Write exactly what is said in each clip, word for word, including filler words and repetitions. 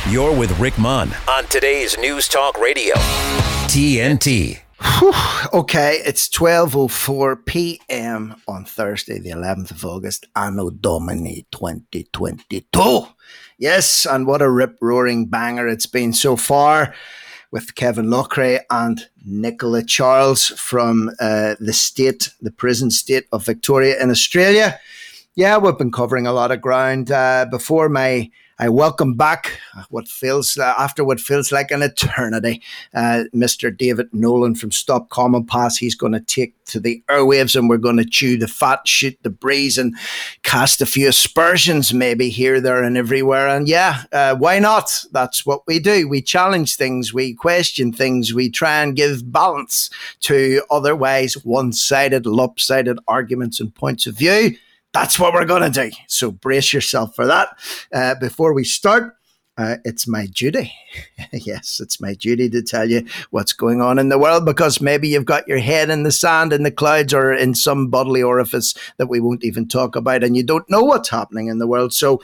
You're with Rick Munn on today's News Talk Radio, T N T. Whew. Okay, it's twelve oh four p.m. on Thursday, the eleventh of August, Anno Domini twenty twenty-two. Yes, and what a rip-roaring banger it's been so far with Kevin Loughrea and Nicola Charles from uh, the state, the prison state of Victoria in Australia. Yeah, we've been covering a lot of ground. Uh, before my I welcome back what feels uh, after what feels like an eternity, uh, Mister David Nolan from Stop Common Pass. He's going to take to the airwaves, and we're going to chew the fat, shoot the breeze, and cast a few aspersions, maybe here, there, and everywhere. And yeah, uh, why not? That's what we do. We challenge things, we question things, we try and give balance to otherwise one-sided, lopsided arguments and points of view. That's what we're going to do. So brace yourself for that. Uh, before we start, uh, it's my duty. Yes, it's my duty to tell you what's going on in the world, because maybe you've got your head in the sand, in the clouds, or in some bodily orifice that we won't even talk about, and you don't know what's happening in the world. So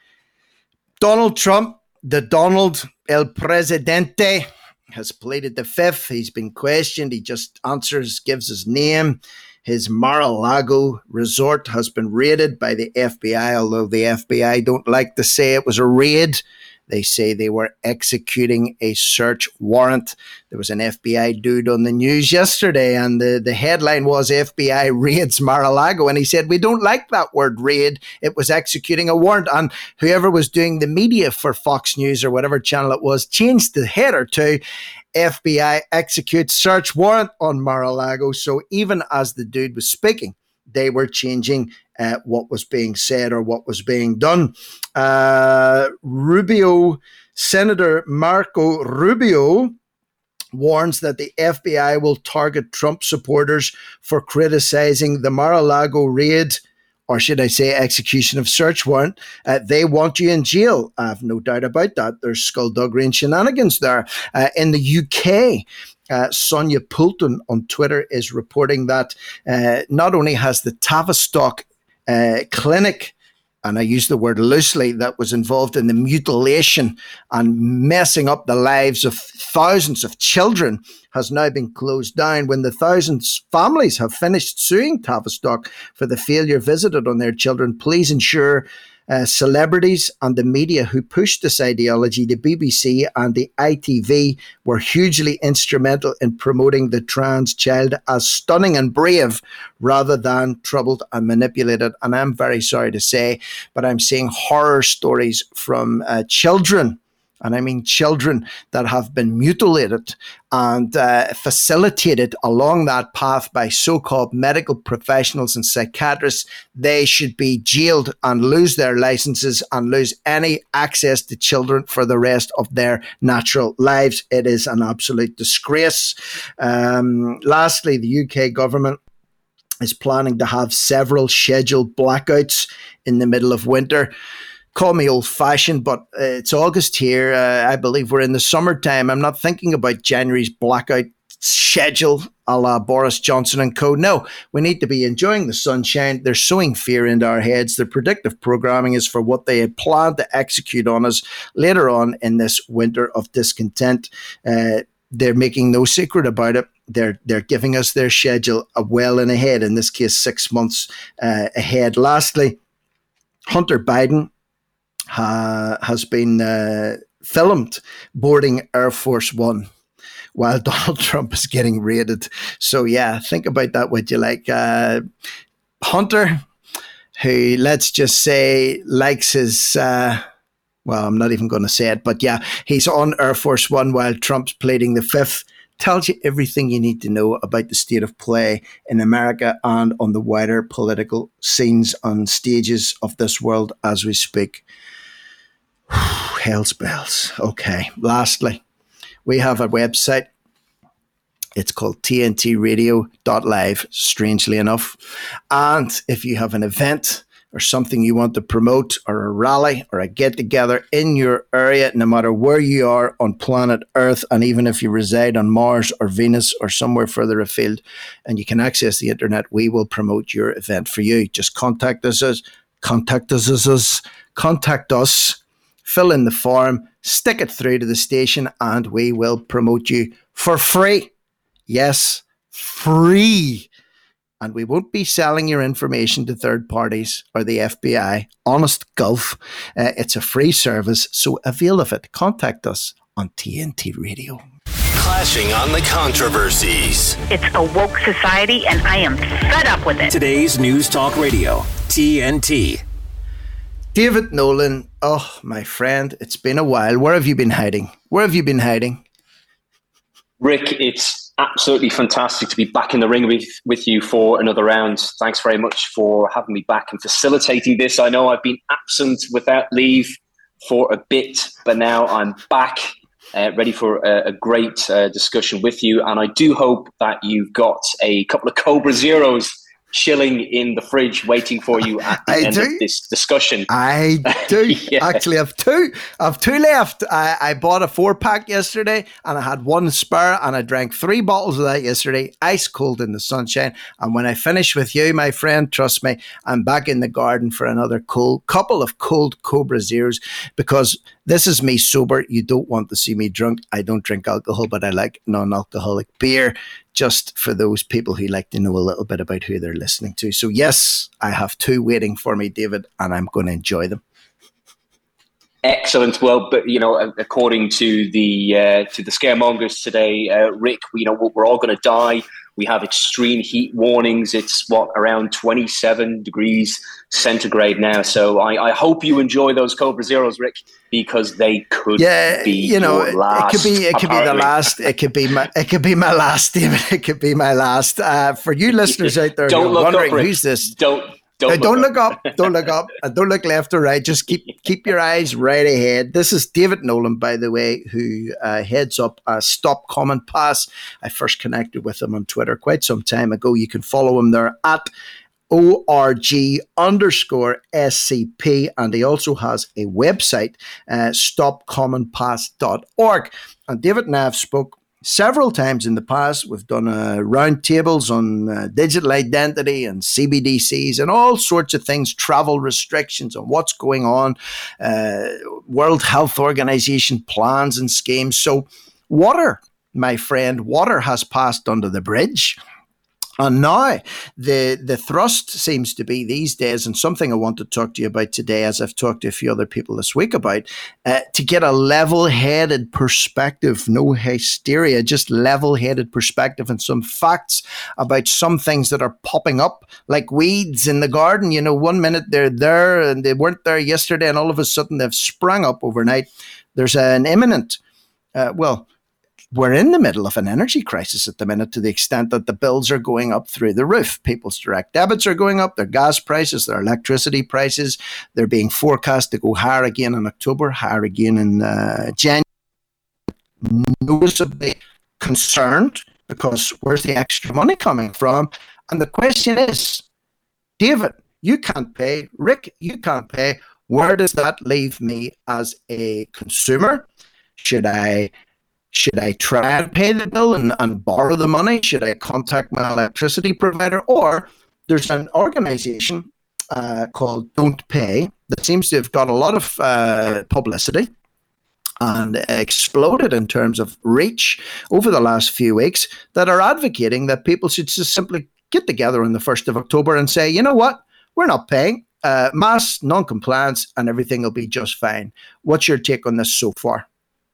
Donald Trump, the Donald El Presidente, has pleaded the fifth. He's been questioned. He just answers, gives his name. His Mar-a-Lago resort has been raided by the F B I, although the F B I don't like to say it was a raid. They say they were executing a search warrant. There was an F B I dude on the news yesterday, and the, the headline was F B I raids Mar-a-Lago. And he said, we don't like that word raid. It was executing a warrant. And whoever was doing the media for Fox News or whatever channel it was changed the header to F B I executes search warrant on Mar-a-Lago. So even as the dude was speaking, they were changing uh, what was being said or what was being done. Uh, Rubio, Senator Marco Rubio warns that the F B I will target Trump supporters for criticizing the Mar-a-Lago raid, or should I say execution of search warrant. Uh, they want you in jail. I have no doubt about that. There's skullduggery and shenanigans there. Uh, in the U K, uh, Sonia Poulton on Twitter is reporting that uh, not only has the Tavistock uh, clinic, and I use the word loosely, that was involved in the mutilation and messing up the lives of thousands of children, has now been closed down, when the thousands families have finished suing Tavistock for the failure visited on their children. Please ensure uh, celebrities and the media who pushed this ideology, the B B C and the I T V, were hugely instrumental in promoting the trans child as stunning and brave rather than troubled and manipulated. And I'm very sorry to say, but I'm seeing horror stories from uh, children, and I mean children, that have been mutilated and uh, facilitated along that path by so-called medical professionals and psychiatrists. They should be jailed and lose their licenses and lose any access to children for the rest of their natural lives. It is an absolute disgrace. Um, lastly, the U K government is planning to have several scheduled blackouts in the middle of winter. Call me old-fashioned, but uh, it's August here. Uh, I believe we're in the summertime. I'm not thinking about January's blackout schedule a la Boris Johnson and co. No, we need to be enjoying the sunshine. They're sowing fear into our heads. Their predictive programming is for what they had planned to execute on us later on in this winter of discontent. Uh, they're making no secret about it. They're they're giving us their schedule a well in ahead, in this case, six months uh, ahead. Lastly, Hunter Biden Uh, has been uh, filmed boarding Air Force One while Donald Trump is getting raided. So yeah, think about that what you like. Uh, Hunter, who, let's just say, likes his, uh, well, I'm not even going to say it, but yeah, he's on Air Force One while Trump's pleading the fifth. Tells you everything you need to know about the state of play in America and on the wider political scenes and stages of this world as we speak. Hell's bells. Okay. Lastly, we have a website. It's called T N T radio dot live, strangely enough. And if you have an event or something you want to promote, or a rally or a get-together in your area, no matter where you are on planet Earth, and even if you reside on Mars or Venus or somewhere further afield, and you can access the internet, we will promote your event for you. Just contact us, contact us, contact us fill in the form, stick it through to the station, and we will promote you for free. Yes, free. And we won't be selling your information to third parties or the F B I. Honest Gulf. Uh, it's a free service, so avail of it. Contact us on T N T Radio. Clashing on the controversies. It's a woke society, and I am fed up with it. Today's News Talk Radio, T N T. David Nolan, oh, my friend, it's been a while. Where have you been hiding? Where have you been hiding? Rick, it's absolutely fantastic to be back in the ring with, with you for another round. Thanks very much for having me back and facilitating this. I know I've been absent without leave for a bit, but now I'm back, uh, ready for a, a great uh, discussion with you. And I do hope that you've got a couple of Cobra Zeros chilling in the fridge waiting for you at the I end do. of this discussion. I do. Yeah. Actually, I've two. I've two left. I, I bought a four pack yesterday and I had one spare and I drank three bottles of that yesterday, ice cold in the sunshine. And when I finish with you, my friend, trust me, I'm back in the garden for another cold couple of cold Cobra Zeros, because this is me sober. You don't want to see me drunk. I don't drink alcohol, but I like non-alcoholic beer, just for those people who like to know a little bit about who they're listening to. So yes, I have two waiting for me, David, and I'm going to enjoy them. Excellent. Well, but you know, according to the uh, to the scaremongers today, uh, Rick, you know, we're all going to die. We have extreme heat warnings. It's what, around twenty-seven degrees centigrade now. So I, I hope you enjoy those Cobra Zeros, Rick, because they could yeah, be you know, your last. It could be, it could apparently. be the last. It could be my, it could be my last, David. It could be my last. Uh, for you listeners out there Don't who are look wondering up, Rick. who's this, Don't. Don't, Now, look, don't up. look up. Don't look up. And don't look left or right. Just keep keep your eyes right ahead. This is David Nolan, by the way, who uh, heads up uh, Stop Common Pass. I first connected with him on Twitter quite some time ago. You can follow him there at org underscore SCP. And he also has a website, uh, stop common pass dot org. And David and I have spoke several times in the past. We've done uh, round tables on uh, digital identity and C B D Cs and all sorts of things, travel restrictions and what's going on, uh, World Health Organization plans and schemes. So water, my friend, water has passed under the bridge. And now the the thrust seems to be these days, and something I want to talk to you about today, as I've talked to a few other people this week about, uh, to get a level-headed perspective, no hysteria, just level-headed perspective and some facts about some things that are popping up like weeds in the garden. You know, one minute they're there and they weren't there yesterday, and all of a sudden they've sprung up overnight. There's an imminent, uh, well, we're in the middle of an energy crisis at the minute, to the extent that the bills are going up through the roof. People's direct debits are going up, their gas prices, their electricity prices. They're being forecast to go higher again in October, higher again in uh, January. Noticeably concerned, because where's the extra money coming from? And the question is, David, you can't pay. Rick, you can't pay. Where does that leave me as a consumer? Should I... Should I try and pay the bill and, and borrow the money? Should I contact my electricity provider? Or there's an organization uh, called Don't Pay that seems to have got a lot of uh, publicity and exploded in terms of reach over the last few weeks, that are advocating that people should just simply get together on the first of October and say, you know what, we're not paying. Uh, mass non-compliance and everything will be just fine. What's your take on this so far?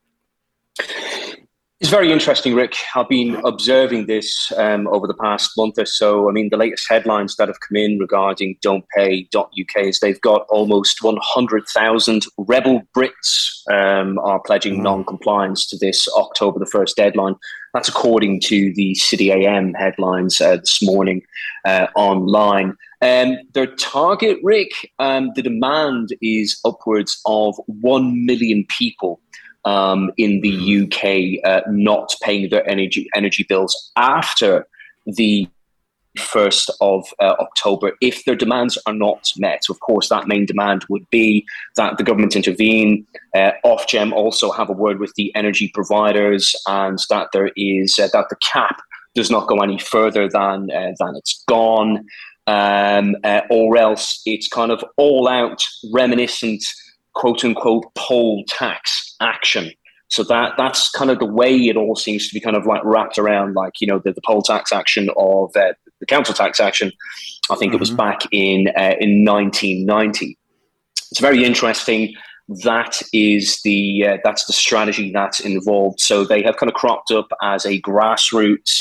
It's very interesting, Rick. I've been observing this um, over the past month or so. I mean, the latest headlines that have come in regarding don't pay dot U K is they've got almost one hundred thousand rebel Brits um, are pledging mm. non-compliance to this October the first deadline. That's according to the City A M headlines uh, this morning uh, online. Um, their target, Rick, um, the demand is upwards of one million people Um, in the U K uh, not paying their energy energy bills after the first of uh, October if their demands are not met. So of course, that main demand would be that the government intervene. Uh, Ofgem also have a word with the energy providers, and that there is uh, that the cap does not go any further than uh, than it's gone, um, uh, or else it's kind of all out reminiscent quote unquote poll tax action. So that that's kind of the way it all seems to be kind of like wrapped around, like, you know, the, the poll tax action of uh, the council tax action. I think mm-hmm. it was back in uh, in nineteen ninety. It's very interesting. That is the uh, that's the strategy that's involved. So they have kind of cropped up as a grassroots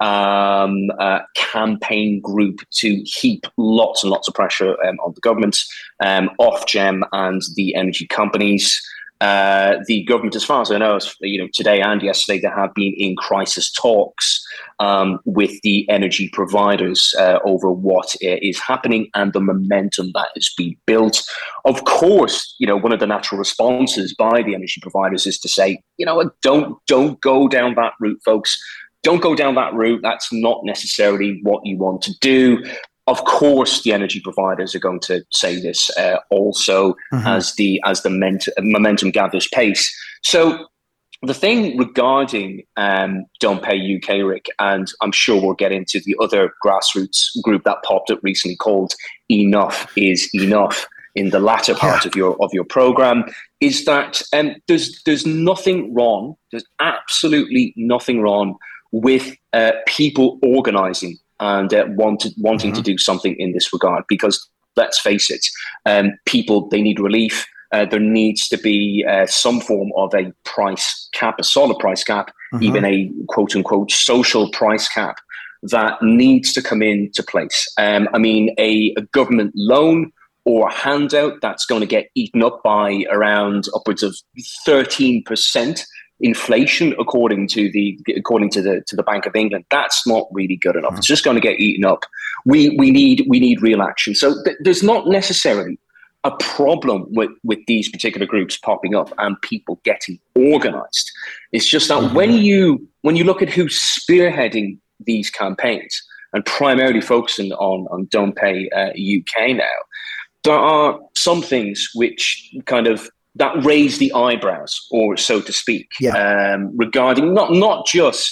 um, uh, campaign group to heap lots and lots of pressure um, on the government, um, Ofgem, and the energy companies. Uh, the government, as far as I know, you know, today and yesterday, they have been in crisis talks um, with the energy providers uh, over what uh, is happening and the momentum that is being built. Of course, you know, one of the natural responses by the energy providers is to say, you know what, don't don't go down that route, folks. Don't go down that route. That's not necessarily what you want to do. Of course, the energy providers are going to say this uh, also mm-hmm. as the as the ment- momentum gathers pace. So the thing regarding um, Don't Pay U K, Rick, and I'm sure we'll get into the other grassroots group that popped up recently called Enough is Enough in the latter part yeah. of your of your program, is that um, there's there's nothing wrong. There's absolutely nothing wrong with uh, people organising and uh, wanted, wanting mm-hmm. to do something in this regard, because let's face it, um, people, they need relief. Uh, there needs to be uh, some form of a price cap, a solid price cap, mm-hmm. even a quote unquote social price cap that needs to come into place. Um, I mean, a, a government loan or a handout that's going to get eaten up by around upwards of thirteen percent inflation, according to the according to the to the Bank of England, that's not really good enough. It's just going to get eaten up. We we need we need real action. So th- there's not necessarily a problem with with these particular groups popping up and people getting organised. It's just that mm-hmm. when you when you look at who's spearheading these campaigns and primarily focusing on on Don't Pay uh, U K now, there are some things which kind of that raise the eyebrows, or so to speak, yeah. um, regarding not not just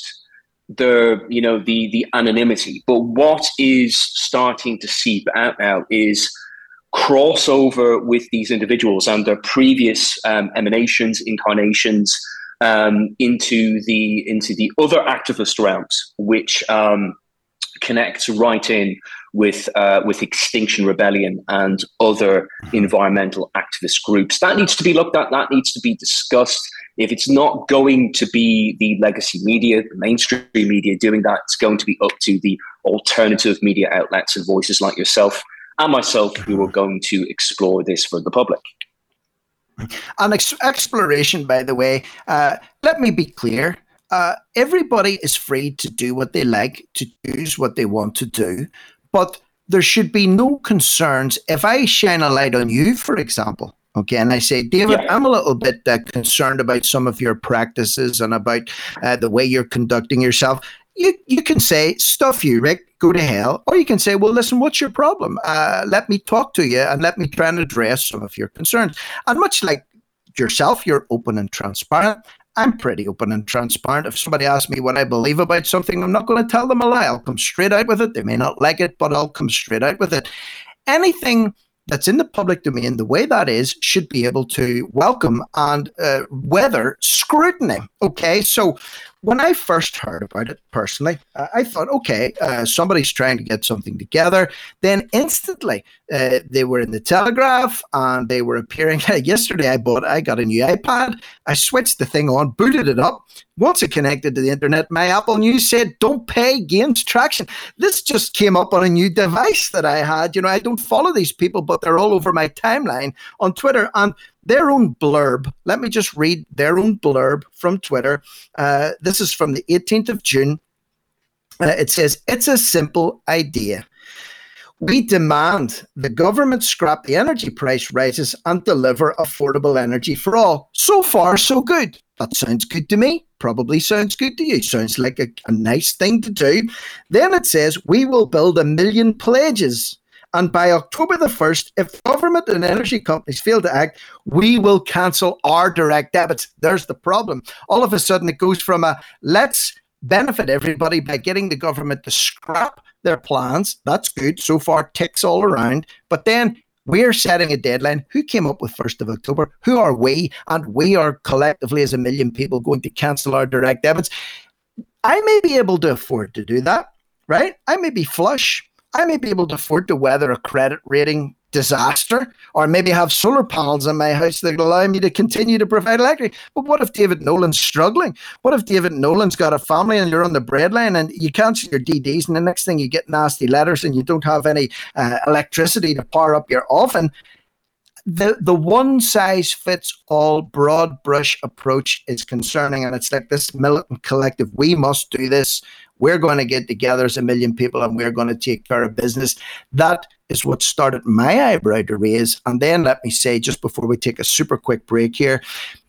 the you know the the anonymity, but what is starting to seep out now is crossover with these individuals and their previous um, emanations, incarnations um, into the into the other activist realms, which um, connects right in with uh, with Extinction Rebellion and other environmental activist groups. That needs to be looked at. That needs to be discussed. If it's not going to be the legacy media, the mainstream media doing that, it's going to be up to the alternative media outlets and voices like yourself and myself who are going to explore this for the public. And ex- exploration, by the way, uh, let me be clear. Uh, everybody is free to do what they like, to choose what they want to do. But there should be no concerns. If I shine a light on you, for example, okay, and I say, David, yeah. I'm a little bit uh, concerned about some of your practices and about uh, the way you're conducting yourself, you, you can say, stuff you, Rick, go to hell. Or you can say, well, listen, what's your problem? Uh, let me talk to you and let me try and address some of your concerns. And much like yourself, you're open and transparent. I'm pretty open and transparent. If somebody asks me what I believe about something, I'm not going to tell them a lie. I'll come straight out with it. They may not like it, but I'll come straight out with it. Anything that's in the public domain, the way that is, should be able to welcome and uh, weather scrutiny. Okay, so when I first heard about it personally, uh, I thought, okay, uh, somebody's trying to get something together. Then instantly, uh, they were in the Telegraph and they were appearing. Yesterday, I bought, I got a new iPad. I switched the thing on, booted it up. Once it connected to the internet, my Apple News said, Don't Pay gains traction. This just came up on a new device that I had. You know, I don't follow these people, but they're all over my timeline on Twitter. And their own blurb, let me just read their own blurb from Twitter. Uh, this is from the eighteenth of June. Uh, it says, it's a simple idea. We demand the government scrap the energy price rises and deliver affordable energy for all. So far, so good. That sounds good to me. Probably sounds good to you. Sounds like a, a nice thing to do. Then it says, we will build a million pledges. And by October the first, if government and energy companies fail to act, we will cancel our direct debits. There's the problem. All of a sudden, it goes from a let's benefit everybody by getting the government to scrap their plans. That's good. So far, ticks all around. But then We're setting a deadline. Who came up with first of October? Who are we? And we are collectively as a million people going to cancel our direct debits. I may be able to afford to do that, right? I may be flush. I may be able to afford to weather a credit rating disaster, or maybe have solar panels in my house that allow me to continue to provide electric. But what if David Nolan's struggling? What if David Nolan's got a family and you're on the breadline and you cancel your D Ds and the next thing you get nasty letters and you don't have any uh, electricity to power up your oven? The the one size fits all broad brush approach is concerning, and it's like this militant collective. We must do this. We're going to get together as a million people and we're going to take care of business. That is what started my eyebrow to raise. And then let me say, just before we take a super quick break here,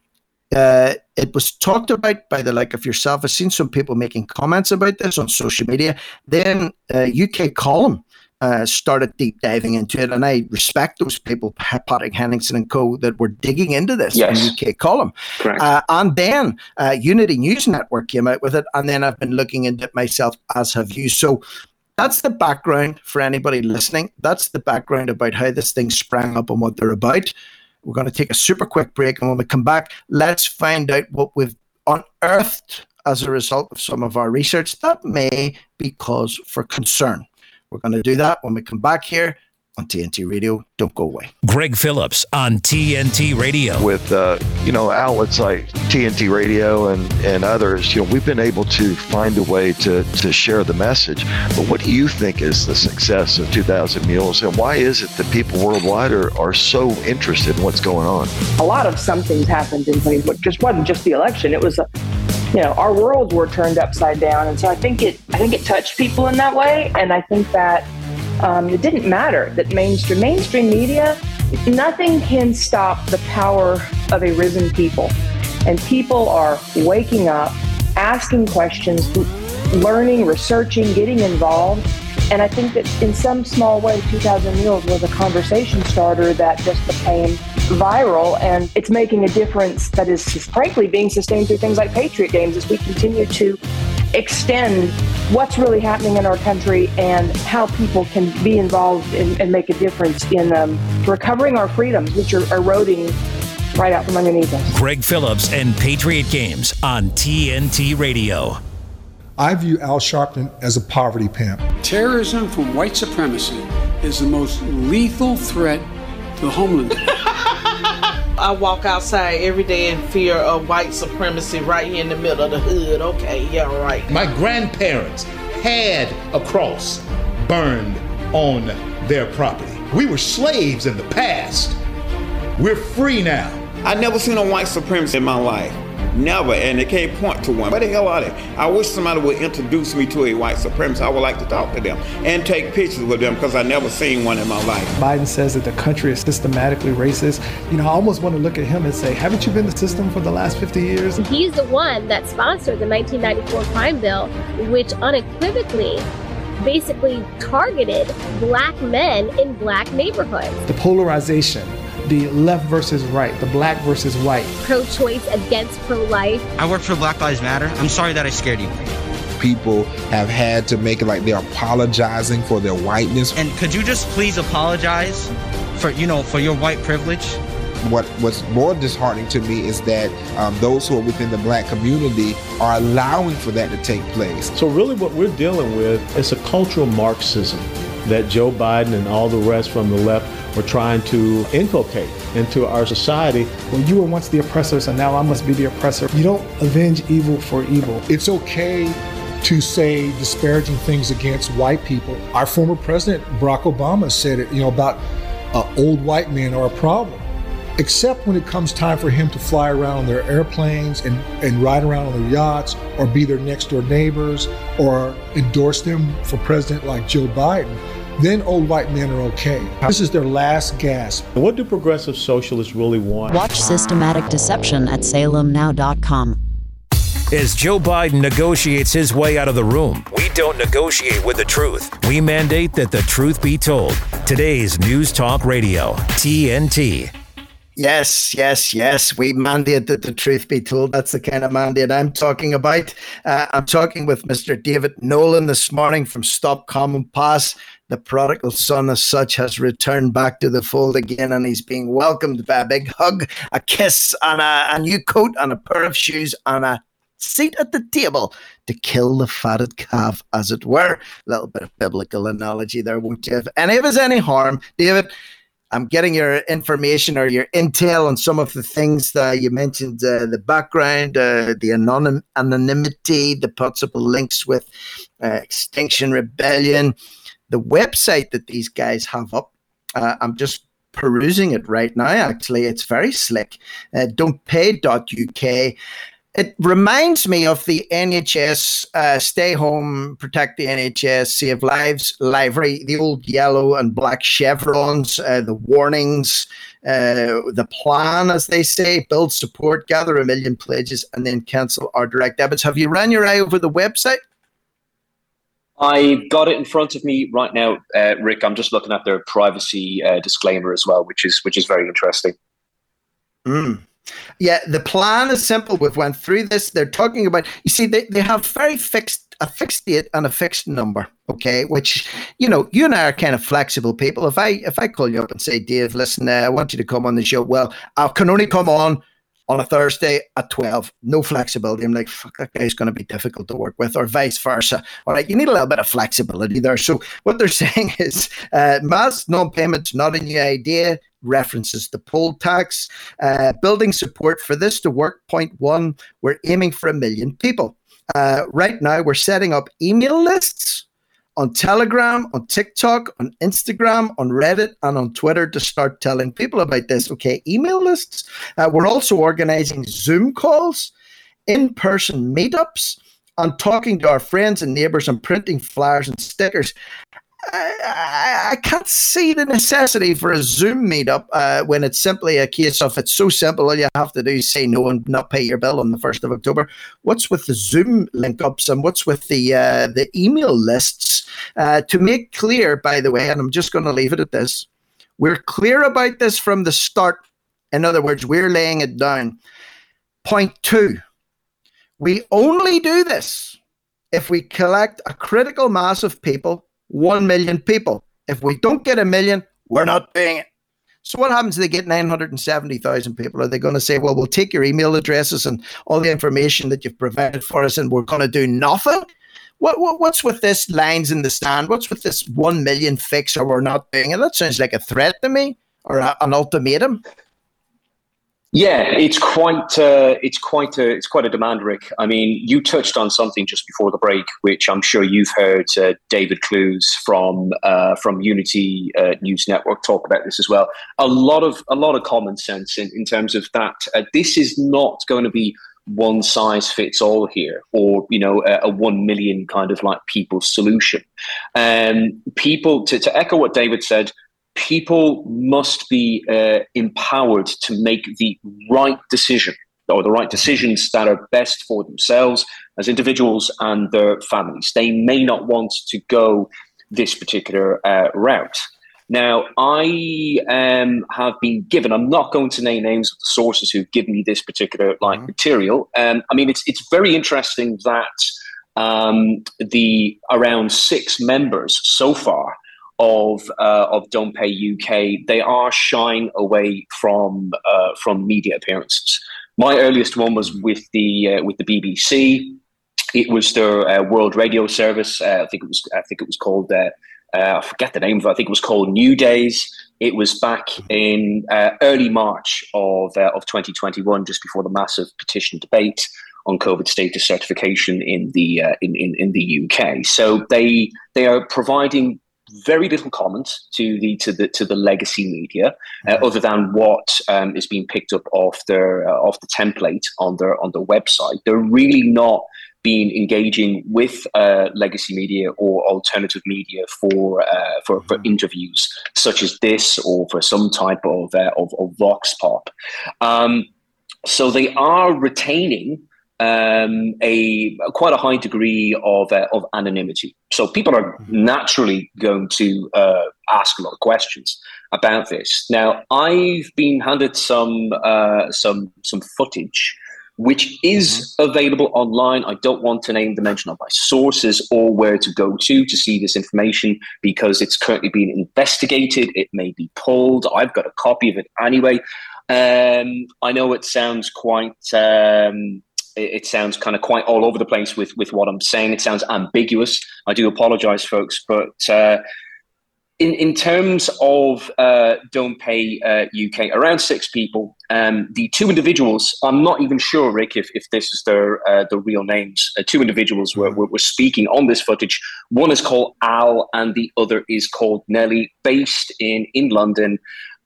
uh, it was talked about by the like of yourself. I've seen some people making comments about this on social media. Then uh, U K Column uh, started deep diving into it. And I respect those people, Patrick Henningsen and co, that were digging into this yes. in U K Column. Uh, and then uh, Unity News Network came out with it. And then I've been looking into it myself, as have you. So that's the background for anybody listening. That's the background about how this thing sprang up and what they're about. We're going to take a super quick break. And when we come back, let's find out what we've unearthed as a result of some of our research that may be cause for concern. We're going to do that when we come back here on T N T Radio. Don't go away. Greg Phillips on T N T Radio. With, uh, you know, outlets like T N T Radio and, and others, you know, we've been able to find a way to, to share the message. But what do you think is the success of two thousand Mules? And why is it that people worldwide are, are so interested in what's going on? A lot of something's happened in twenty twenty. It just wasn't just the election. It was, a, you know, our worlds were turned upside down. And so I think it, I think it touched people in that way. And I think that Um, it didn't matter that mainstream mainstream media, nothing can stop the power of a risen people. And people are waking up, asking questions, learning, researching, getting involved. And I think that in some small way, two thousand Mules was a conversation starter that just became viral. And it's making a difference that is frankly being sustained through things like Patriot Games as we continue to extend what's really happening in our country and how people can be involved in, and make a difference in um, recovering our freedoms, which are eroding right out from underneath us. Greg Phillips and Patriot Games on T N T Radio. I view Al Sharpton as a poverty pimp. Terrorism from white supremacy is the most lethal threat to the homeland. I walk outside every day in fear of white supremacy right here in the middle of the hood. Okay, yeah, right. My grandparents had a cross burned on their property. We were slaves in the past. We're free now. I never seen a white supremacist in my life. Never, and they can't point to one. Where the hell are they? I wish somebody would introduce me to a white supremacist. I would like to talk to them and take pictures with them because I never seen one in my life. Biden says that the country is systematically racist. You know, I almost want to look at him and say, haven't you been in the system for the last fifty years? He's the one that sponsored the nineteen ninety-four crime bill, which unequivocally basically targeted black men in black neighborhoods. The polarization, the left versus right, the black versus white. Pro-choice against pro-life. I work for Black Lives Matter. I'm sorry that I scared you. People have had to make it like they're apologizing for their whiteness. And could you just please apologize for, you know, for your white privilege? What What's more disheartening to me is that um, those who are within the black community are allowing for that to take place. So really what we're dealing with is a cultural Marxism that Joe Biden and all the rest from the left were trying to inculcate into our society. Well, you were once the oppressor, so now I must be the oppressor. You don't avenge evil for evil. It's okay to say disparaging things against white people. Our former president, Barack Obama, said it, you know, about uh, old white men are a problem. Except when it comes time for him to fly around on their airplanes and, and ride around on their yachts or be their next door neighbors or endorse them for president like Joe Biden, then old white men are okay. This is their last gasp. What do progressive socialists really want? Watch Systematic Deception at salem now dot com. As Joe Biden negotiates his way out of the room, we don't negotiate with the truth. We mandate that the truth be told. Today's News Talk Radio, T N T. Yes, yes, yes. We mandate that the truth be told. That's the kind of mandate I'm talking about. Uh, I'm talking with Mister David Nolan this morning from Stop Common Pass. The prodigal son, as such, has returned back to the fold again, and he's being welcomed by a big hug, a kiss, and a, a new coat, and a pair of shoes, and a seat at the table to kill the fatted calf, as it were. A little bit of biblical analogy there, won't you? If any of us any harm, David, I'm getting your information or your intel on some of the things that you mentioned, uh, the background, uh, the anonym- anonymity, the possible links with uh, Extinction Rebellion, the website that these guys have up. Uh, I'm just perusing it right now, actually. It's very slick. Uh, don't pay dot U K. It reminds me of the N H S, uh, Stay Home, Protect the N H S, Save Lives livery, the old yellow and black chevrons, uh, the warnings, uh, the plan, as they say, build support, gather a million pledges, and then cancel our direct debits. Have you ran your eye over the website? I've got it in front of me right now, uh, Rick. I'm just looking at their privacy uh, disclaimer as well, which is which is very interesting. Mm. Yeah, the plan is simple. We've went through this. They're talking about, you see, they, they have very fixed, a fixed date and a fixed number, okay? Which, you know, you and I are kind of flexible people. If I if I call you up and say, Dave, listen, uh, I want you to come on the show. Well, I can only come on on a Thursday at twelve. No flexibility. I'm like, fuck, that guy's going to be difficult to work with, or vice versa. All right, you need a little bit of flexibility there. So what they're saying is uh, mass non-payments, not a new idea, references the poll tax, uh, building support for this to work. Point one, we're aiming for a million people. Uh, right now, we're setting up email lists on Telegram, on TikTok, on Instagram, on Reddit, and on Twitter to start telling people about this. Okay, email lists. Uh, we're also organizing Zoom calls, in-person meetups, and talking to our friends and neighbors and printing flyers and stickers. I, I, I can't see the necessity for a Zoom meetup uh, when it's simply a case of it's so simple, all you have to do is say no and not pay your bill on the first of October. What's with the Zoom link-ups and what's with the uh, the email lists? Uh, to make clear, by the way, and I'm just going to leave it at this, we're clear about this from the start. In other words, we're laying it down. Point two, we only do this if we collect a critical mass of people, one million people. If we don't get a million, we're not doing it. So what happens if they get nine hundred seventy thousand people? Are they going to say, well, we'll take your email addresses and all the information that you've provided for us and we're going to do nothing? What, what What's with this lines in the stand? What's with this one million fix or we're not doing it? That sounds like a threat to me, or a, an ultimatum. Yeah, it's quite uh, it's quite a it's quite a demand, Rick. I mean, you touched on something just before the break, which I'm sure you've heard uh, David Clues from uh, from Unity uh, News Network talk about this as well. A lot of a lot of common sense in, in terms of that. Uh, this is not going to be one size fits all here, or you know, a, a one million kind of like people solution. Um, people to, to echo what David said. People must be uh, empowered to make the right decision, or the right decisions that are best for themselves as individuals and their families. They may not want to go this particular uh, route. Now, I um, have been given, I'm not going to name names of the sources who've given me this particular like mm-hmm. material. Um, I mean, it's it's very interesting that um, the around six members so far of uh, of Don't Pay U K, they are shying away from uh, from media appearances. My earliest one was with the uh, with the B B C. It was their uh, World Radio Service. Uh, I think it was I think it was called uh, uh, I forget the name of it. I think it was called New Days. It was back in uh, early March of uh, of twenty twenty-one, just before the massive petition debate on COVID status certification in the uh, in, in in the U K. So they they are providing very little comment to the to the to the legacy media, uh, mm-hmm. other than what um, is being picked up off their uh, off the template on their on their website. They're really not being engaging with uh, legacy media or alternative media for uh, for, for interviews such as this, or for some type of uh, of, of vox pop. Um, so they are retaining Um, a quite a high degree of uh, of anonymity. So people are naturally going to uh, ask a lot of questions about this. Now, I've been handed some uh, some some footage, which is mm-hmm. available online. I don't want to name the mention of my sources or where to go to to see this information because it's currently being investigated. It may be pulled. I've got a copy of it anyway. Um, I know it sounds quite, um, it, it sounds kind of quite all over the place with, with what I'm saying. It sounds ambiguous. I do apologize, folks, but uh, In in terms of uh, Don't Pay uh, U K, around six people. Um, the two individuals, I'm not even sure, Rick, if, if this is their uh, the real names. Uh, two individuals were, were were speaking on this footage. One is called Al, and the other is called Nelly, based in in London.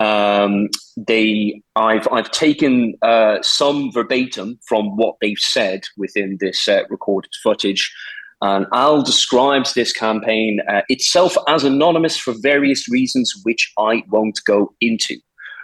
Um, they, I've I've taken uh, some verbatim from what they've said within this uh, recorded footage. And Al describes this campaign uh, itself as anonymous for various reasons, which I won't go into.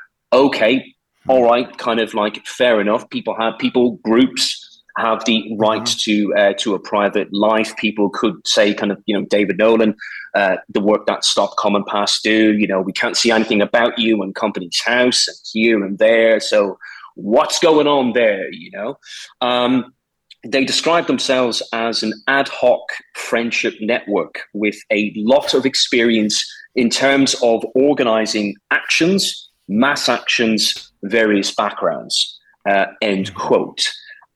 Okay, all right, kind of like fair enough. People have people groups have the right to uh, to a private life. People could say, kind of, you know, David Nolan, uh, the work that stopped coming past due. You know, we can't see anything about you in Company's House and here and there. So what's going on there? You know. Um, They describe themselves as an ad hoc friendship network with a lot of experience in terms of organizing actions, mass actions, various backgrounds, uh, end quote.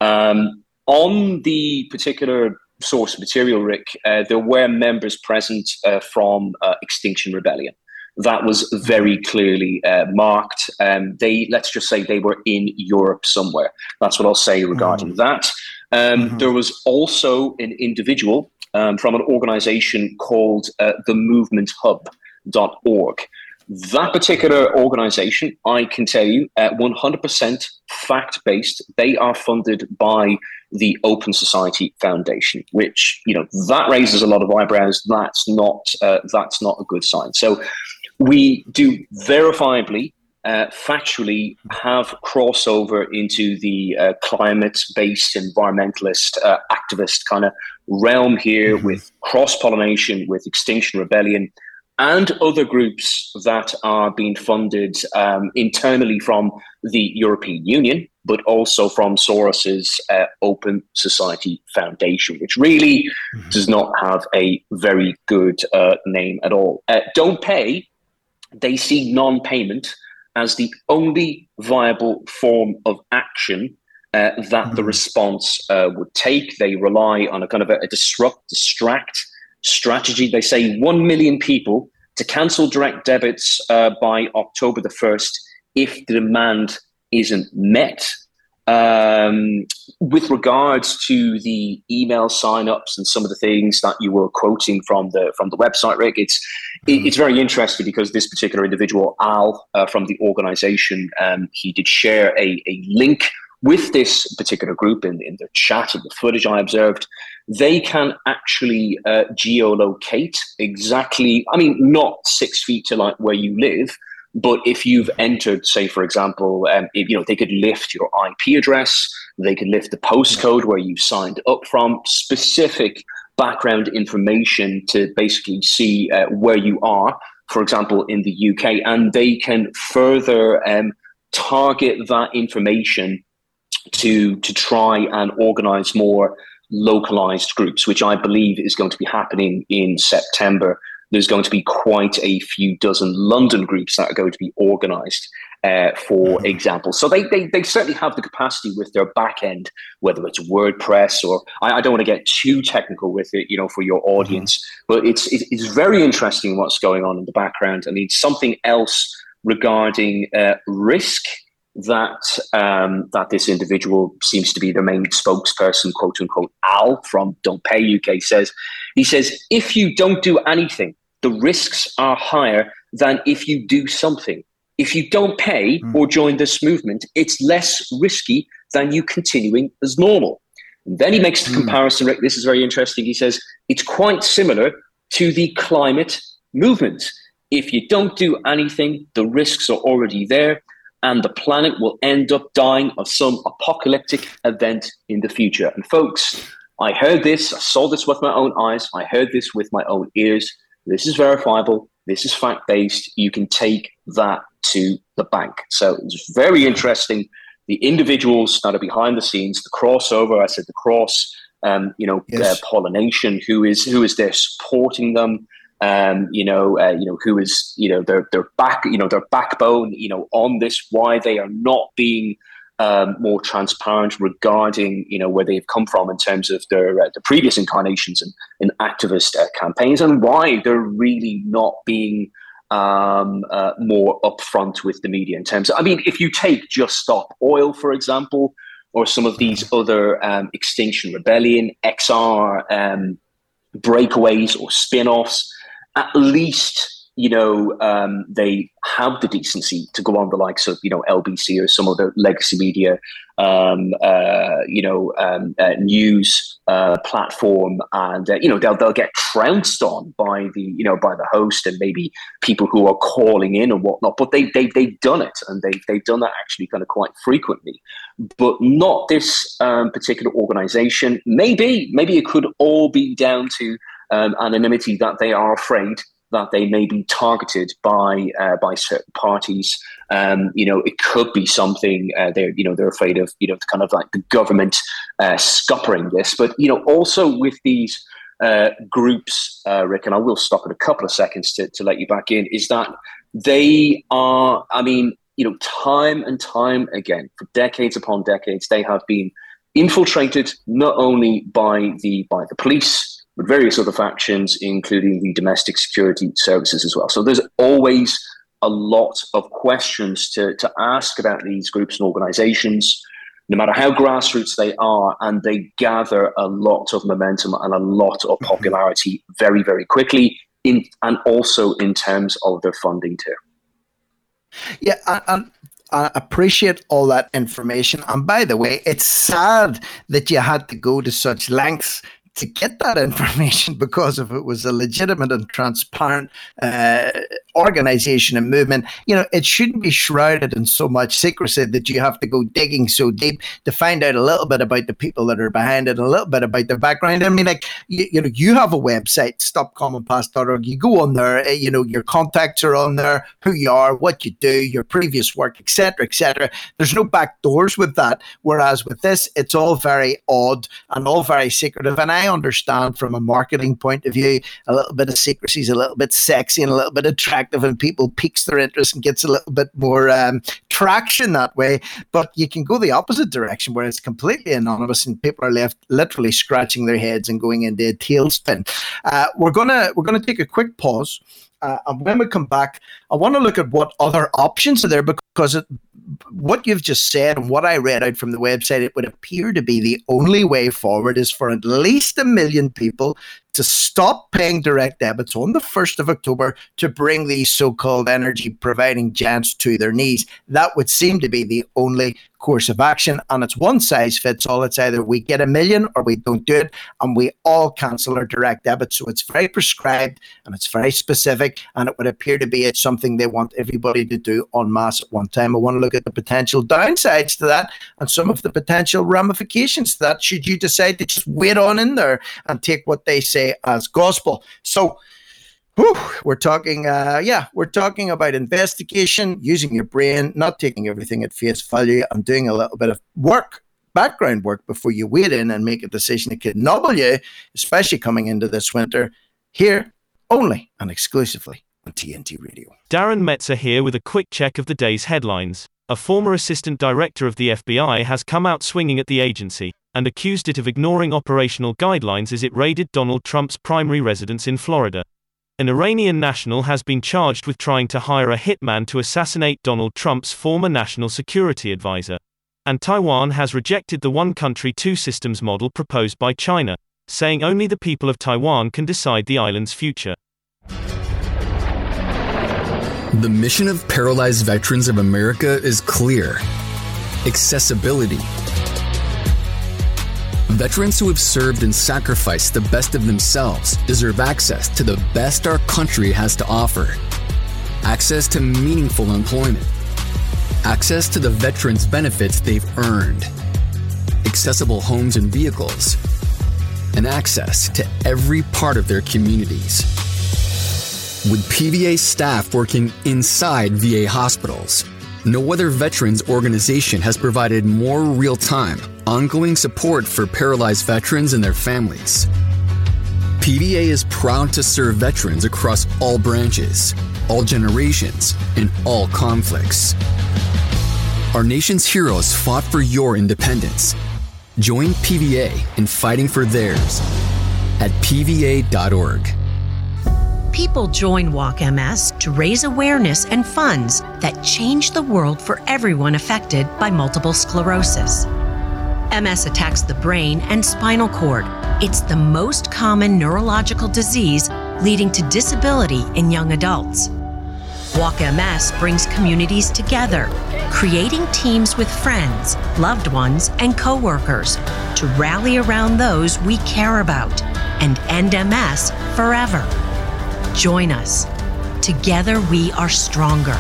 Um, on the particular source material, Rick, uh, there were members present uh, from uh, Extinction Rebellion. That was very clearly uh, marked. Um, they, let's just say they were in Europe somewhere. That's what I'll say regarding mm-hmm. that. Um, mm-hmm. There was also an individual um, from an organization called uh, the movement hub dot org. That particular organization, I can tell you, uh, one hundred percent fact-based. They are funded by the Open Society Foundation, which, you know, that raises a lot of eyebrows. That's not, uh, that's not a good sign. So we do verifiably Uh, factually have crossover into the uh, climate-based environmentalist uh, activist kind of realm here, mm-hmm. with cross-pollination with Extinction Rebellion and other groups that are being funded um, internally from the European Union, but also from Soros's uh, Open Society Foundation, which really mm-hmm. does not have a very good uh, name at all. Uh, Don't Pay, they see non-payment as the only viable form of action uh, that mm-hmm. the response uh, would take. They rely on a kind of a, a disrupt, distract strategy. They say one million people to cancel direct debits uh, by October the first if the demand isn't met. Um, with regards to the email signups and some of the things that you were quoting from the from the website, Rick, it's mm. it's very interesting because this particular individual, Al, uh, from the organization, um, he did share a, a link with this particular group in, in the chat and the footage I observed. They can actually uh, geolocate exactly, I mean, not six feet to like where you live, but if you've entered, say, for example, um, if, you know, they could lift your I P address, they could lift the postcode where you signed up from, specific background information to basically see uh, where you are, for example, in the U K, and they can further um, target that information to to try and organize more localized groups, which I believe is going to be happening in September. There's going to be quite a few dozen London groups that are going to be organized, uh, for mm-hmm. example. So they, they they certainly have the capacity with their back end, whether it's WordPress or, I, I don't want to get too technical with it, you know, for your audience, mm-hmm. but it's, it's very interesting what's going on in the background. I mean, something else regarding uh, risk that um, that this individual seems to be the main spokesperson, quote unquote, Al from Don't Pay U K says, he says, if you don't do anything, the risks are higher than if you do something. If you don't pay mm. or join this movement, it's less risky than you continuing as normal. And then he makes the mm. comparison, Rick, this is very interesting. He says, it's quite similar to the climate movement. If you don't do anything, the risks are already there, and the planet will end up dying of some apocalyptic event in the future. And folks, I heard this, I saw this with my own eyes, I heard this with my own ears. This is verifiable. This is fact-based. You can take that to the bank. So it's very interesting. The individuals that are behind the scenes, the crossover, I said the cross, um, you know, yes. uh, pollination, who is who is there supporting them, um, you know, uh, you know, who is, you know, their their back, you know, their backbone, you know, on this, why they are not being um, more transparent regarding, you know, where they've come from in terms of their uh, the previous incarnations and in, in activist uh, campaigns, and why they're really not being Um, uh, more upfront with the media in terms of, I mean, if you take Just Stop Oil, for example, or some of these other um, Extinction Rebellion, X R, um, breakaways or spin-offs, at least, you know, um, they have the decency to go on the likes of, you know, L B C or some other legacy media, um, uh, you know, um, uh, news uh, platform, and uh, you know, they'll they'll get trounced on by the, you know, by the host and maybe people who are calling in and whatnot. But they they they've done it, and they they've done that actually kind of quite frequently. But not this um, particular organization. Maybe maybe it could all be down to um, anonymity, that they are afraid that they may be targeted by uh, by certain parties. Um, you know, it could be something uh, they're you know they're afraid of. You know, kind of like the government uh, scuppering this. But you know, also with these uh, groups, uh, Rick, and I will stop in a couple of seconds to to let you back in. Is that they are? I mean, you know, time and time again, for decades upon decades, they have been infiltrated not only by the by the police, but various other factions, including the domestic security services as well. So there's always a lot of questions to, to ask about these groups and organizations, no matter how grassroots they are, and they gather a lot of momentum and a lot of popularity very, very quickly, in, and also in terms of their funding too. Yeah, and I appreciate all that information. And by the way, it's sad that you had to go to such lengths to get that information, because if it was a legitimate and transparent uh, organization and movement, you know, it shouldn't be shrouded in so much secrecy that you have to go digging so deep to find out a little bit about the people that are behind it, and a little bit about their background. I mean, like, you, you know, you have a website, stop common past dot org. You go on there, you know, your contacts are on there, who you are, what you do, your previous work, et cetera, et cetera. There's no back doors with that. Whereas with this, it's all very odd and all very secretive. And I I understand from a marketing point of view, a little bit of secrecy is a little bit sexy and a little bit attractive, and people piques their interest and gets a little bit more um, traction that way. But you can go the opposite direction, where it's completely anonymous and people are left literally scratching their heads and going into a tailspin. Uh, we're gonna we're gonna take a quick pause. Uh, and when we come back, I want to look at what other options are there, because it, what you've just said and what I read out from the website, it would appear to be the only way forward is for at least a million people to stop paying direct debits on the first of October to bring these so-called energy-providing giants to their knees. That would seem to be the only course of action, and it's one size fits all. It's either we get a million or we don't do it, and we all cancel our direct debit. So it's very prescribed and it's very specific, and it would appear to be it's something they want everybody to do en masse at one time. I want to look at the potential downsides to that and some of the potential ramifications to that, should you decide to just wait on in there and take what they say as gospel. So whew, we're talking, uh, yeah, we're talking about investigation, using your brain, not taking everything at face value, and doing a little bit of work, background work, before you wade in and make a decision that could nobble you, especially coming into this winter, here only and exclusively on T N T Radio. Darren Metzer here with a quick check of the day's headlines. A former assistant director of the F B I has come out swinging at the agency and accused it of ignoring operational guidelines as it raided Donald Trump's primary residence in Florida. An Iranian national has been charged with trying to hire a hitman to assassinate Donald Trump's former national security advisor. And Taiwan has rejected the one country, two systems model proposed by China, saying only the people of Taiwan can decide the island's future. The mission of Paralyzed Veterans of America is clear: accessibility. Veterans who have served and sacrificed the best of themselves deserve access to the best our country has to offer. Access to meaningful employment. Access to the veterans' benefits they've earned. Accessible homes and vehicles. And access to every part of their communities. with P V A staff working inside V A hospitals. No other veterans organization has provided more real-time, ongoing support for paralyzed veterans and their families. P V A is proud to serve veterans across all branches, all generations, and all conflicts. Our nation's heroes fought for your independence. Join P V A in fighting for theirs at P V A dot org. People join Walk M S to raise awareness and funds that change the world for everyone affected by multiple sclerosis. M S attacks the brain and spinal cord. It's the most common neurological disease leading to disability in young adults. Walk M S brings communities together, creating teams with friends, loved ones, and coworkers to rally around those we care about and end M S forever. Join us. Together we are stronger.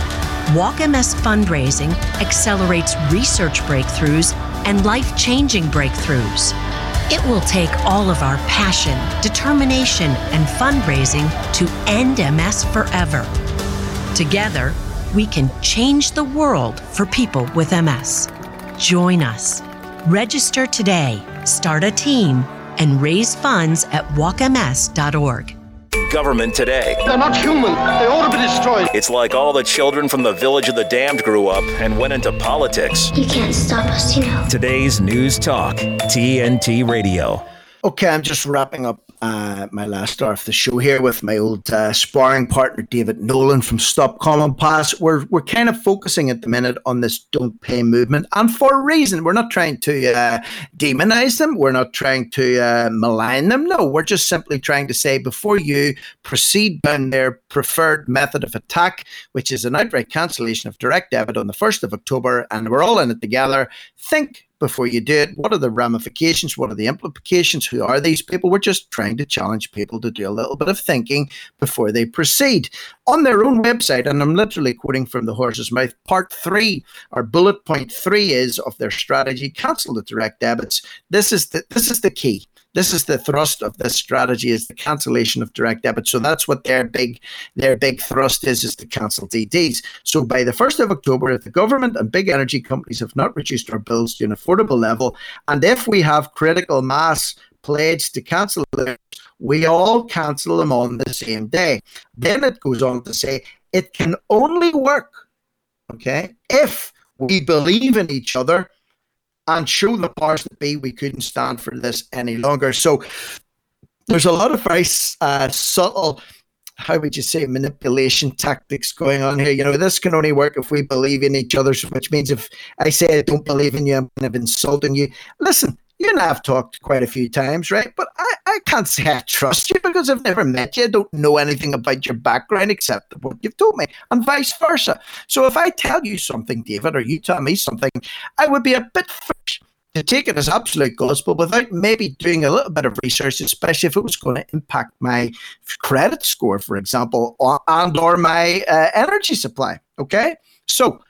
Walk M S fundraising accelerates research breakthroughs and life-changing breakthroughs. It will take all of our passion, determination, and fundraising to end M S forever. Together, we can change the world for people with M S. Join us. Register today, start a team, and raise funds at walk M S dot org. Government today. They're not human. They ought to be destroyed. It's like all the children from the Village of the Damned grew up and went into politics. You can't stop us, you know. Today's News Talk, T N T Radio. Okay, I'm just wrapping up uh, my last hour of the show here with my old uh, sparring partner, David Nolan from Stop Common Pass. We're we're kind of focusing at the minute on this Don't Pay movement, and for a reason. We're not trying to uh, demonize them. We're not trying to uh, malign them. No, we're just simply trying to say, before you proceed down their preferred method of attack, which is an outright cancellation of direct debit on the first of October, and we're all in it together, think before you do it. What are the ramifications? What are the implications? Who are these people? We're just trying to challenge people to do a little bit of thinking before they proceed. On their own website, and I'm literally quoting from the horse's mouth, part three, or bullet point three is of their strategy: cancel the direct debits. This is the this is the key. This is the thrust of this strategy, is the cancellation of direct debit. So that's what their big their big thrust is, is to cancel D Ds. So by the first of October, if the government and big energy companies have not reduced our bills to an affordable level, and if we have critical mass pledged to cancel them, we all cancel them on the same day. Then it goes on to say it can only work, okay, if we believe in each other and show the powers that be we couldn't stand for this any longer. So there's a lot of very uh, subtle, how would you say, manipulation tactics going on here. You know, this can only work if we believe in each other, which means if I say I don't believe in you, I'm kind of insulting you. Listen, you and I have talked quite a few times, right? But I, I can't say I trust you because I've never met you. I don't know anything about your background except what you've told me, and vice versa. So if I tell you something, David, or you tell me something, I would be a bit foolish to take it as absolute gospel without maybe doing a little bit of research, especially if it was going to impact my credit score, for example, or, and or my uh, energy supply, okay? So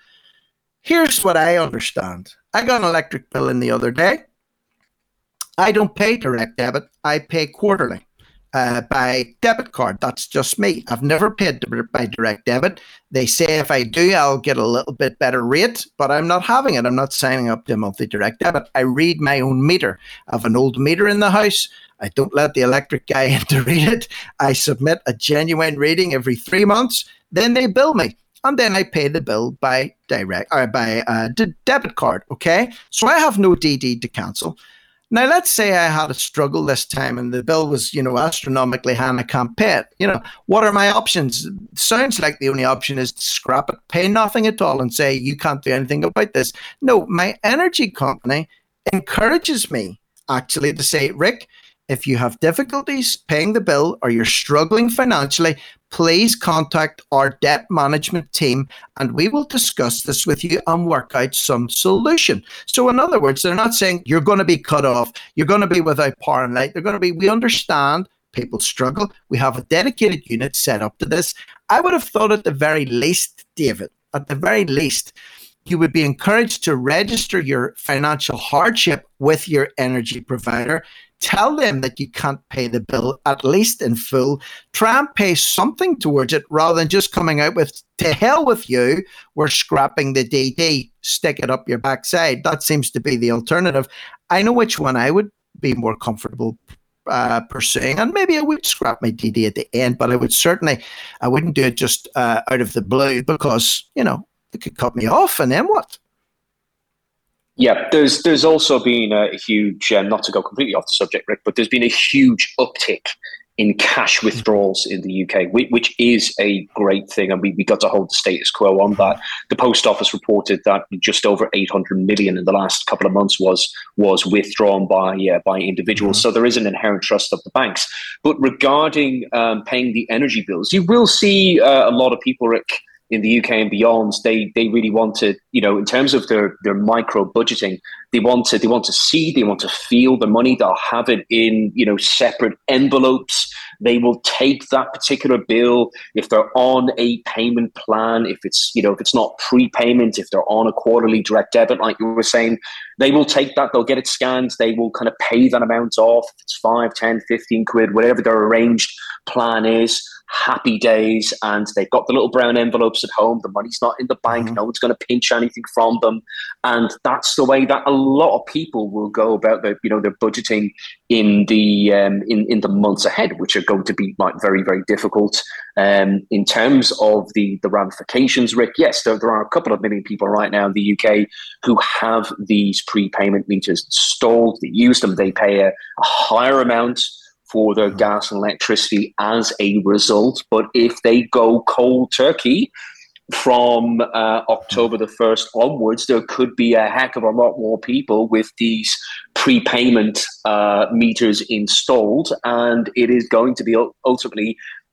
here's what I understand. I got an electric bill in the other day. I don't pay direct debit. I pay quarterly uh, by debit card. That's just me. I've never paid by direct debit. They say if I do, I'll get a little bit better rate, but I'm not having it. I'm not signing up to a monthly direct debit. I read my own meter. I have an old meter in the house. I don't let the electric guy in to read it. I submit a genuine reading every three months. Then they bill me. And then I pay the bill by direct or by uh, d- debit card. Okay. So I have no D D to cancel. Now, let's say I had a struggle this time and the bill was, you know, astronomically high and I can't pay it. You know, what are my options? Sounds like the only option is to scrap it, pay nothing at all and say, you can't do anything about this. No, my energy company encourages me actually to say, Rick, if you have difficulties paying the bill or you're struggling financially, please contact our debt management team and we will discuss this with you and work out some solution. So in other words, they're not saying you're going to be cut off, you're going to be without power and light. They're going to be, we understand people struggle. We have a dedicated unit set up to this. I would have thought at the very least, David, at the very least, you would be encouraged to register your financial hardship with your energy provider. Tell them that you can't pay the bill, at least in full. Try and pay something towards it rather than just coming out with, to hell with you, we're scrapping the D D, stick it up your backside. That seems to be the alternative. I know which one I would be more comfortable uh, pursuing, and maybe I would scrap my D D at the end, but I would certainly, I wouldn't do it just uh, out of the blue because, you know, they could cut me off and then what? Yeah, there's there's also been a huge, um, not to go completely off the subject, Rick, but there's been a huge uptick in cash withdrawals in the U K, which is a great thing. And we, we got to hold the status quo on that. The Post Office reported that just over eight hundred million in the last couple of months was was withdrawn by uh, by individuals. Mm-hmm. So there is an inherent trust of the banks. But regarding um, paying the energy bills, you will see uh, a lot of people, Rick, in the U K and beyond, they they really want to, you know, in terms of their their micro budgeting, they want to they want to see, they want to feel the money. They'll have it in, you know, separate envelopes. They will take that particular bill if they're on a payment plan, if it's, you know, if it's not prepayment, if they're on a quarterly direct debit, like you were saying, they will take that, they'll get it scanned, they will kind of pay that amount off. If it's five, ten, fifteen quid, whatever their arranged plan is. Happy days, and they've got the little brown envelopes at home. The money's not in the bank. Mm-hmm. No one's going to pinch anything from them, and that's the way that a lot of people will go about their, you know, their budgeting in the um, in in the months ahead, which are going to be like very very difficult. Um, in terms of the the ramifications, Rick, yes, there, there are a couple of million people right now in the U K who have these prepayment meters installed. They use them. They pay a, a higher amount for their gas and electricity as a result. But if they go cold turkey from uh, October the first onwards, there could be a heck of a lot more people with these prepayment uh, meters installed. And it is going to be ultimately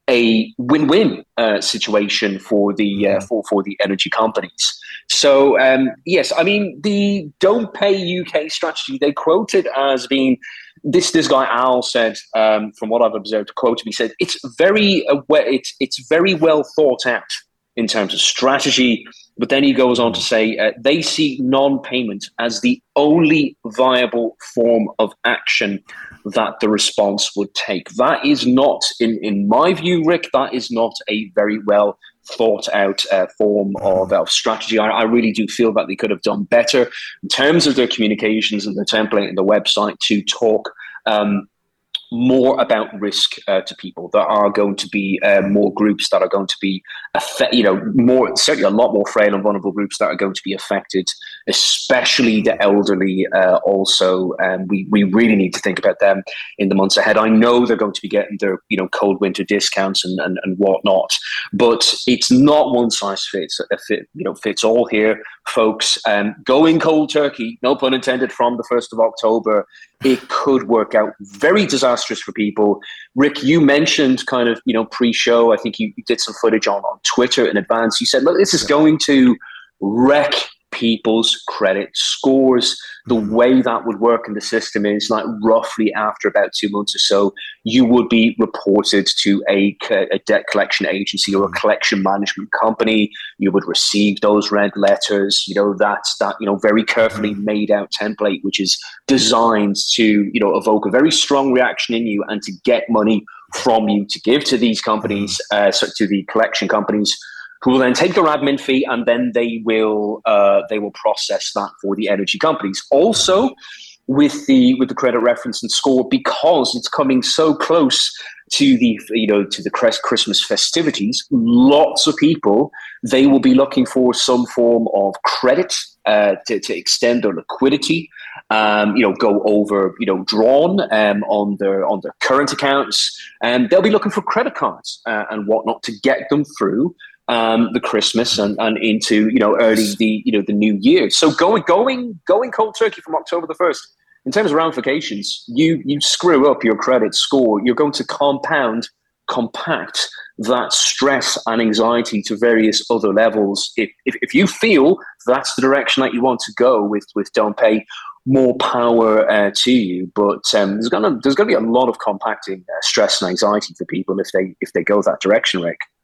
a win-win uh, situation for the uh, for, for the energy companies. So, um, yes, I mean, the Don't Pay U K strategy, they quote it as being, This this guy Al said, um, from what I've observed, quote him, he said it's very uh, it's it's very well thought out in terms of strategy. But then he goes on to say uh, they see non-payment as the only viable form of action that the response would take. That is not, in in my view, Rick, that is not a very well thought out uh, form of, of strategy. I, I really do feel that they could have done better in terms of their communications and the template and the website to talk um, more about risk uh, to people. There are going to be uh, more groups that are going to be, affe- you know, more certainly a lot more frail and vulnerable groups that are going to be affected, especially the elderly. Uh, also, um, we we really need to think about them in the months ahead. I know they're going to be getting their, you know, cold winter discounts and and, and whatnot, but it's not one size fits a fit, you know, fits all here, folks. Um, going cold turkey, no pun intended, from the first of October. It could work out very disastrous for people. Rick, you mentioned kind of, you know, pre-show, I think you, you did some footage on, on Twitter in advance. You said, look, this is going to wreck people's credit scores. The way that would work in the system is like roughly after about two months or so, you would be reported to a, a debt collection agency or a collection management company. You would receive those red letters, you know, that's that, you know, very carefully made out template, which is designed to, you know, evoke a very strong reaction in you and to get money from you to give to these companies, uh, so to the collection companies, who will then take their admin fee, and then they will uh, they will process that for the energy companies. Also, with the with the credit reference and score, because it's coming so close to the you know to the Christmas festivities, lots of people, they will be looking for some form of credit uh, to, to extend their liquidity. Um, you know, go over, you know, drawn um, on their on their current accounts, and they'll be looking for credit cards uh, and whatnot to get them through Um, the Christmas and, and into, you know, early the, you know, the new year. So going, going, going cold turkey from October the first, in terms of ramifications, you, you screw up your credit score, you're going to compound, compact that stress and anxiety to various other levels. If, if, if you feel that's the direction that you want to go with, with Don't Pay, more power uh, to you. But um, there's gonna, there's gonna be a lot of compacting uh, stress and anxiety for people if they, if they go that direction, Rick.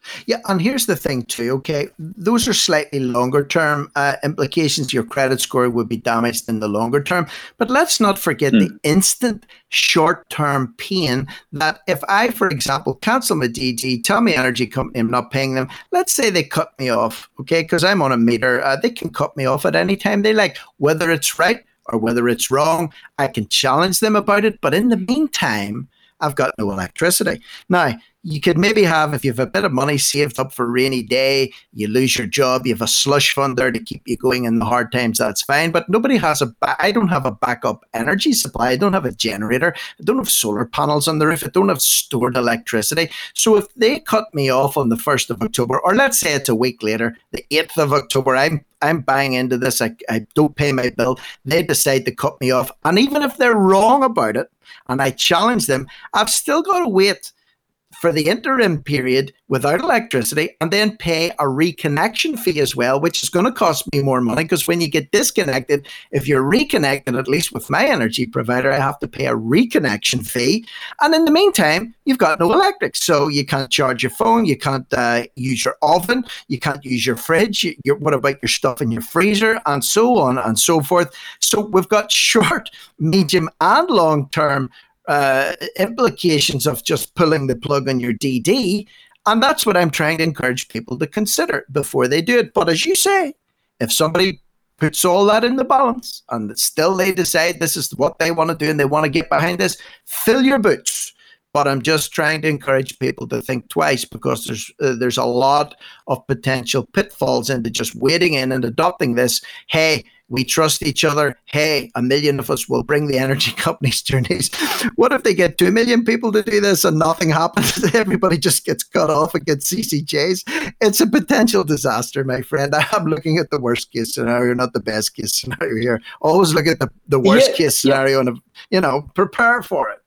Yeah, and here's the thing too, okay? Those are slightly longer term uh, implications. Your credit score would be damaged in the longer term. But let's not forget mm. the instant short term pain that if I, for example, cancel my D D, tell my energy company I'm not paying them, let's say they cut me off, okay? Because I'm on a meter, uh, they can cut me off at any time they like, whether it's right or whether it's wrong. I can challenge them about it. But in the meantime, I've got no electricity. Now, you could maybe have, if you have a bit of money saved up for a rainy day, you lose your job, you have a slush fund there to keep you going in the hard times, that's fine. But nobody has a, ba- I don't have a backup energy supply. I don't have a generator. I don't have solar panels on the roof. I don't have stored electricity. So if they cut me off on the first of October, or let's say it's a week later, the eighth of October, I'm I'm buying into this, I, I don't pay my bill, they decide to cut me off. And even if they're wrong about it, and I challenge them, I've still got to wait for the interim period without electricity and then pay a reconnection fee as well, which is going to cost me more money because when you get disconnected, if you're reconnected, at least with my energy provider, I have to pay a reconnection fee. And in the meantime, you've got no electric. So you can't charge your phone, you can't uh, use your oven, you can't use your fridge, you, you're, what about your stuff in your freezer, and so on and so forth. So we've got short, medium and long term Uh, implications of just pulling the plug on your D D. And that's what I'm trying to encourage people to consider before they do it. But as you say, if somebody puts all that in the balance and still they decide this is what they want to do and they want to get behind this, fill your boots. But I'm just trying to encourage people to think twice because there's uh, there's a lot of potential pitfalls into just wading in and adopting this. Hey, we trust each other. Hey, a million of us will bring the energy companies to their knees. What if they get two million people to do this and nothing happens? Everybody just gets cut off and gets C C Js. It's a potential disaster, my friend. I'm looking at the worst case scenario, not the best case scenario here. Always look at the, the worst yeah, case scenario yeah. and, you know, prepare for it.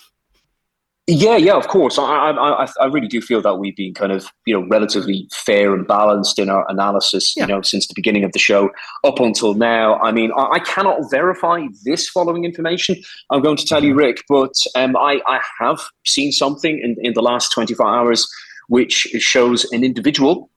Yeah, yeah, of course. I, I, I really do feel that we've been kind of, you know, relatively fair and balanced in our analysis, yeah. you know, since the beginning of the show up until now. I mean, I, I cannot verify this following information. I'm going to tell you, Rick, but um, I, I have seen something in, in the last twenty-four hours which shows an individual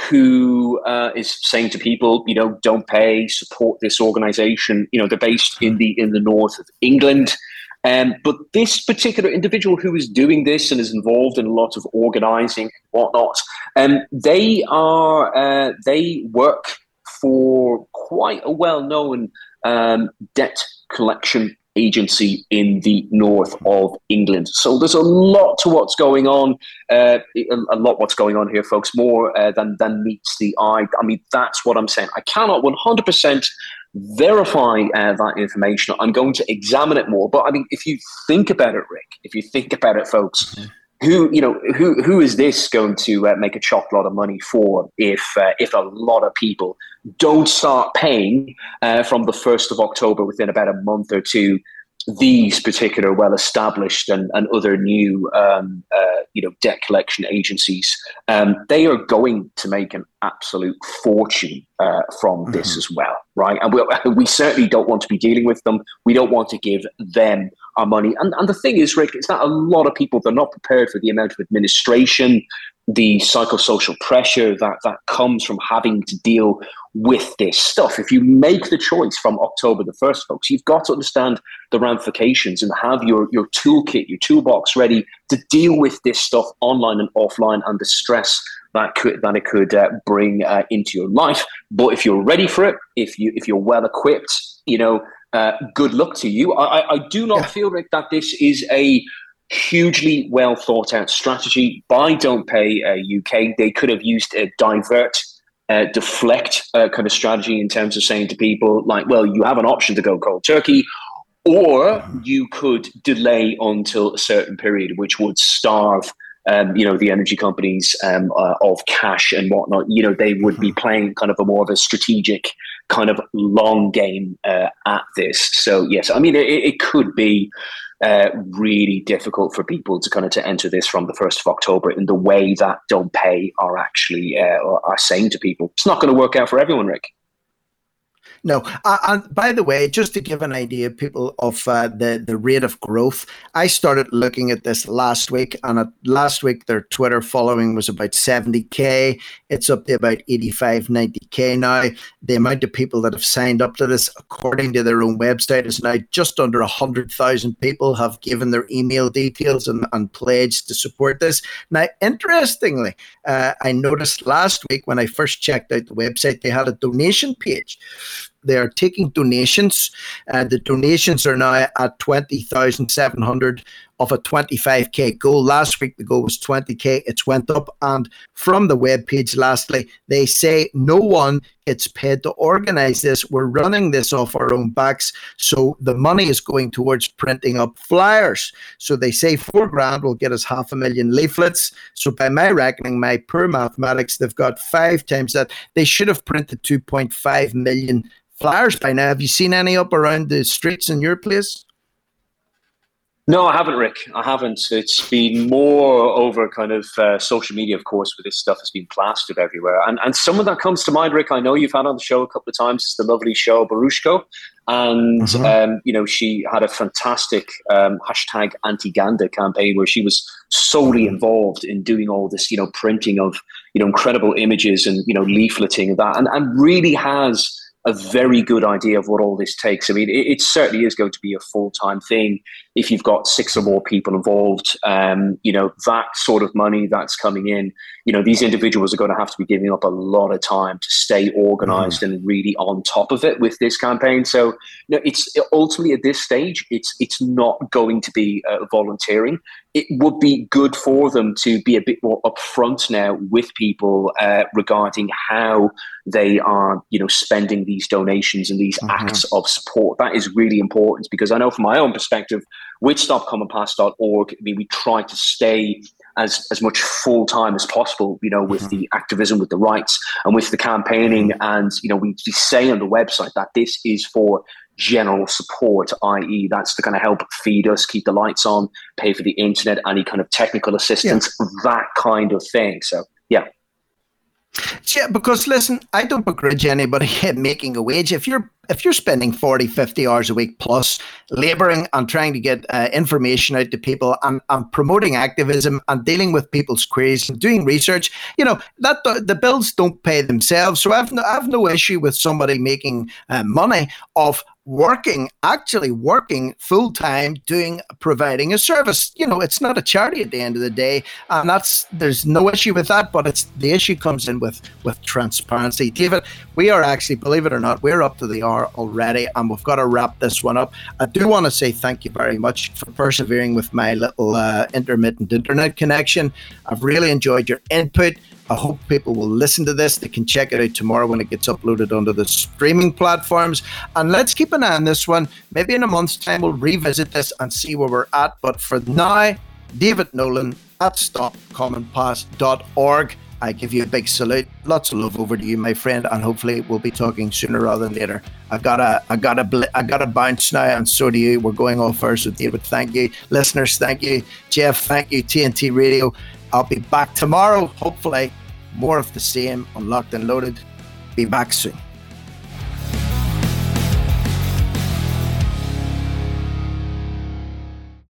who uh, is saying to people, you know, don't pay, support this organization. You know, they're based in the in the north of England. Um, but this particular individual who is doing this and is involved in a lot of organizing and whatnot, um, they are uh, they work for quite a well-known um, debt collection agency in the north of England. So there's a lot to what's going on, uh, a lot what's going on here, folks, more uh, than, than meets the eye. I mean, that's what I'm saying. I cannot one hundred percent verify uh, that information. I'm going to examine it more. But I mean, if you think about it, Rick, if you think about it, folks, mm-hmm. who you know who who is this going to uh, make a chock lot of money for if uh, if a lot of people don't start paying uh, from the first of October within about a month or two? These particular well-established and, and other new, um, uh, you know, debt collection agencies, um, they are going to make an absolute fortune uh, from mm-hmm. this as well, right? And we we certainly don't want to be dealing with them. We don't want to give them our money. And, and the thing is, Rick, it's that a lot of people, they're not prepared for the amount of administration, the psychosocial pressure that, that comes from having to deal with this stuff. If you make the choice from October the first, folks, you've got to understand the ramifications and have your, your toolkit, your toolbox ready to deal with this stuff online and offline and the stress that could that it could uh, bring uh, into your life. But if you're ready for it, if you if you're well equipped, you know, uh, good luck to you. I, I do not yeah. feel, Rick, that this is a hugely well thought out strategy by Don't Pay uh, U K. They could have used a divert, uh, deflect uh, kind of strategy in terms of saying to people like, well, you have an option to go cold turkey, or you could delay until a certain period, which would starve um, you know, the energy companies um, uh, of cash and whatnot. You know, they would be playing kind of a more of a strategic kind of long game uh, at this. So yes, I mean, it, it could be Uh, really difficult for people to kind of to enter this from the first of October in the way that Don't Pay are actually uh, are saying to people. It's not going to work out for everyone, Rick. No. Uh, and by the way, just to give an idea, people, of uh, the, the rate of growth, I started looking at this last week, and at last week their Twitter following was about seventy K. It's up to about eighty-five, ninety K now. The amount of people that have signed up to this, according to their own website, is now just under one hundred thousand people have given their email details and, and pledged to support this. Now, interestingly, uh, I noticed last week when I first checked out the website, they had a donation page. They are taking donations. Uh, the donations are now at twenty thousand seven hundred of a twenty-five K goal. Last week, the goal was twenty K. It's went up. And from the webpage, lastly, they say no one gets paid to organize this. We're running this off our own backs. So the money is going towards printing up flyers. So they say four grand will get us half a million leaflets. So by my reckoning, my poor mathematics, they've got five times that. They should have printed two point five million flyers by now. Have you seen any up around the streets in your place? No, I haven't, Rick. I haven't. It's been more over kind of uh, social media, of course, where this stuff has been plastered everywhere. And and someone that comes to mind, Rick, I know you've had on the show a couple of times, is the lovely Cheryl Barushko. And, mm-hmm. um, you know, she had a fantastic um, hashtag anti-Ganda campaign where she was solely involved in doing all this, you know, printing of, you know, incredible images and, you know, leafleting of that, and, and really has a very good idea of what all this takes. I mean, it, it certainly is going to be a full-time thing if you've got six or more people involved. Um, you know, that sort of money that's coming in, you know, these individuals are going to have to be giving up a lot of time to stay organized mm. and really on top of it with this campaign. So, you know, it's ultimately at this stage, it's it's not going to be uh, volunteering. It would be good for them to be a bit more upfront now with people uh, regarding how they are, you know, spending these donations and these mm-hmm. acts of support. That is really important, because I know from my own perspective, with stop common pass dot org, I mean, we try to stay as as much full time as possible, you know, with mm-hmm. the activism, with the rights, and with the campaigning. And, you know, we say on the website that this is for general support, that is that's to kind of help feed us, keep the lights on, pay for the internet, any kind of technical assistance, yeah. that kind of thing. So, yeah. Yeah, because listen, I don't begrudge anybody making a wage. If you're if you're spending forty, fifty hours a week plus laboring and trying to get uh, information out to people and, and promoting activism and dealing with people's queries and doing research, you know, that the, the bills don't pay themselves. So I've no, I've no issue with somebody making uh, money off working, actually working full time, doing, providing a service. You know, it's not a charity at the end of the day, and that's, there's no issue with that, but it's, the issue comes in with, with transparency. David, we are actually, believe it or not, we're up to the hour already, and we've got to wrap this one up. I do want to say thank you very much for persevering with my little uh, intermittent internet connection. I've really enjoyed your input. I hope people will listen to this. They can check it out tomorrow when it gets uploaded onto the streaming platforms. And let's keep an eye on this one. Maybe in a month's time, we'll revisit this and see where we're at. But for now, David Nolan at stop common pass dot org. I give you a big salute. Lots of love over to you, my friend. And hopefully we'll be talking sooner rather than later. I've got a, I got a, I got a bounce now, and so do you. We're going off first with David. Thank you. Listeners, thank you. Jeff, thank you. T N T Radio. I'll be back tomorrow, hopefully. More of the same on Locked and Loaded. Be back soon.